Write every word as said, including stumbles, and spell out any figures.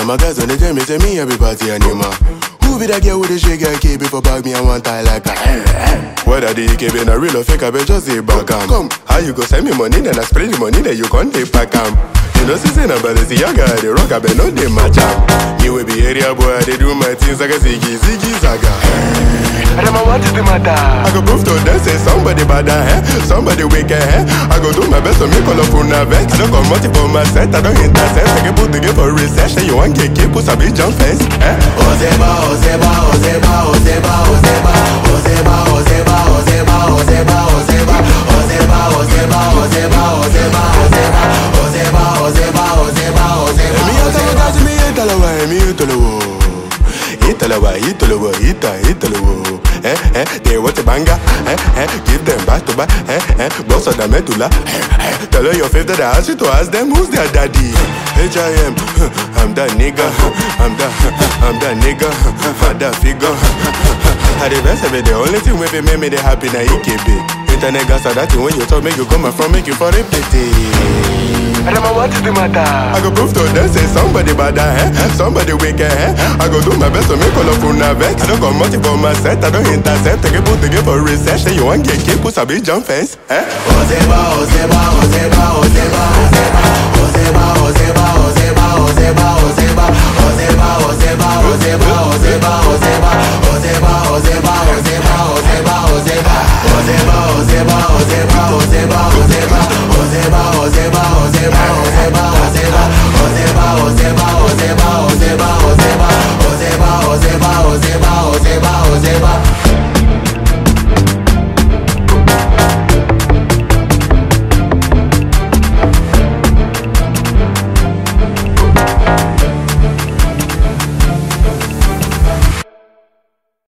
And my guys when they tell me, tell me every party animal. Who be that girl with the shake and keep it for bag me and one tie like that? Whether the E K B a real or fake, I bet just say back am. Come, how you go send me money, then I spray the money, then you can't take back am. You know, since I'm about to see young guy, they rock, I bet no they match am. You will be area boy, they do my things like a ziggy, ziggy, zaga. And I'm what is the matter? I go prove to them, say somebody bad, eh? Somebody wicked, eh? I go do my best to make all of una vex. I don't come multiple my set, I don't intercept. I can put the game for research, then you want get keep, put a big jump fence, eh? Ozeba, Ozeba, Ozeba, Ozeba, Ozeba, Ozeba, Ozeba, Ozeba, Ozeba, Ozeba, Ozeba, Ozeba, Ozeba, Ozeba, Ozeba, Ozeba, Ozeba, Ozeba, Ozeba. Me ata makazi me italawa, me italawa, italawa, italawa, ita, italawa. Eh eh, they want a banger, eh eh, give them back to back, eh eh, boss of the medulla, eh eh. Tell her your favorite, I ask you to ask them who's their daddy. H I M, I'm that nigga, I'm that, I'm that nigga, I'm that figure. I the best of it, the only thing wey make me they happy na E K B. Internet gas are that thing when you talk, make you come from, make you for a pity. I don't know what is the matter. I go prove to them, say somebody bad, eh? Somebody wicked, eh? I go do my best to make all of una vex. I don't come multiple my set, I don't intercept. I can put the game for research. Then you want get keep, put a big jump fence, eh? Ozeba, Ozeba, Ozeba, Ozeba, Ozeba, Ozeba, Ozeba, Ozeba, Ozeba, Ozeba.